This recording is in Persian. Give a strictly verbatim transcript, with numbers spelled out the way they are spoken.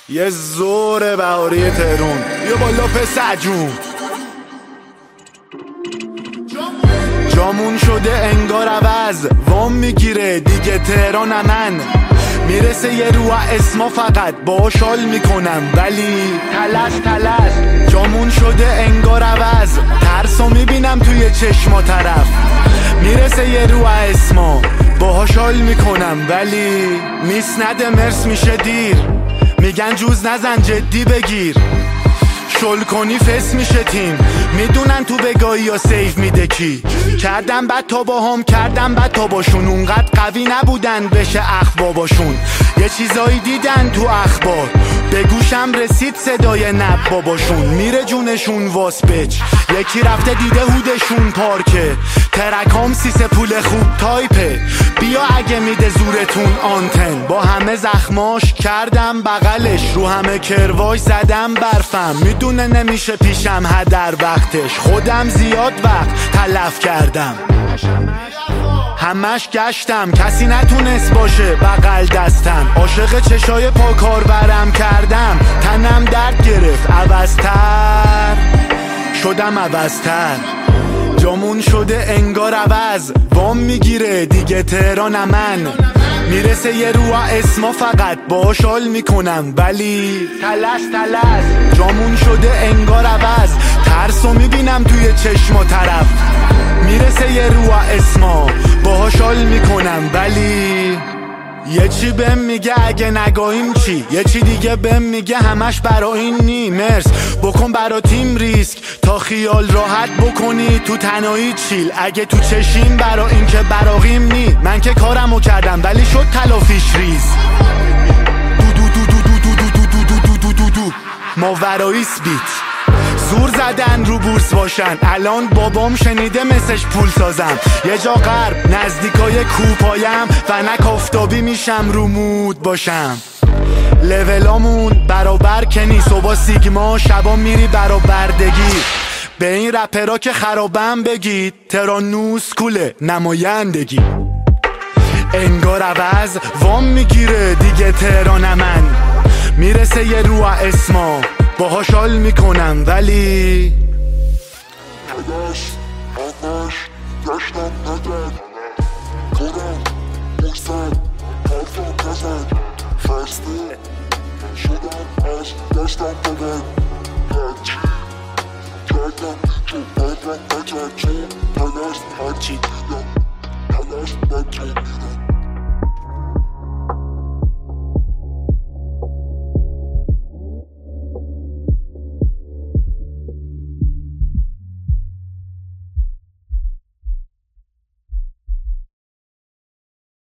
یه زور بهاری تهرون، یه بالا پسر جون. جامون شده انگار عوض، وام میگیره دیگه تهران من. میرسه یه رو اسما فقط باشال میکنم ولی تلس تلس. جامون شده انگار عوض، ترسو میبینم توی چشما طرف. میرسه یه رو اسما باهاشال میکنم ولی میسند مرس میشه دیر. میگن جوز نزن جدی بگیر، شل کنی فس میشه تیم. میدونن تو بگاهی یا سیف میده کی. کردم بد تا با هم کردم بد تا باشون، اونقدر قوی نبودن بشه اخ باباشون. یه چیزایی دیدن تو اخبار، به گوشم رسید صدای نب باباشون. میره جونشون واس بچ، یکی رفته دیده هودشون پارکه. ترکام سیسه پول خوب تایپه، بیا اگه میده زورتون آنتن. با همه زخماش کردم بغلش، رو همه کرواش زدم برفم. میدونه نمیشه پیشم هدر وقتش، خودم زیاد وقت تلف کردم. همش گشتم کسی نتونست باشه بغل دستم. عاشق چشای پاکارورم کردم، تنم درد گرفت عوضتر شدم عوضتر. جامون شده انگار عوض، وام میگیره دیگه تهران من. میرسه یه رو اسما فقط باشال میکنم ولی تلس تلس. جامون شده انگار عوض، ترسو میبینم توی چشما طرف. میرسه یه رو اسما باهاشال میکنم ولی یه چی بهم میگه اگه نگاهیم چی، یه چی دیگه بهم میگه همش برا این نی. مرس بکن برا تیم ریسک تا خیال راحت بکنی تو تنهایی چیل. اگه تو چشیم برا این که براغیم نی، من که کارمو کردم ولی شد تلافیش ریز. دو دو دو دو دو دو دو دو دو دو دو دو ماوراییس بیت. زور زدن رو بورس باشن، الان بابام شنیده مسش پول سازم. یه جا غرب نزدیکای کوپایم و نک آفتابی میشم رو مود باشم. لولامون برابر کنی، صبح سیگما شبا میری برابردگی. به این رپرا که خرابم بگید ترانوس کوله نمایندگی. انگار عوض وام میگیره دیگه تهران من. میرسه یه رو اسما باهاشال میکنم ولی تلاش آقاش گشتم نگرد. خودم بوسد حرفم نزد. خسته شدم از دستم بگرد. هرچی کردم که عمرم نکرد، چون تلاش هرچی دیدم تلاش نکردم.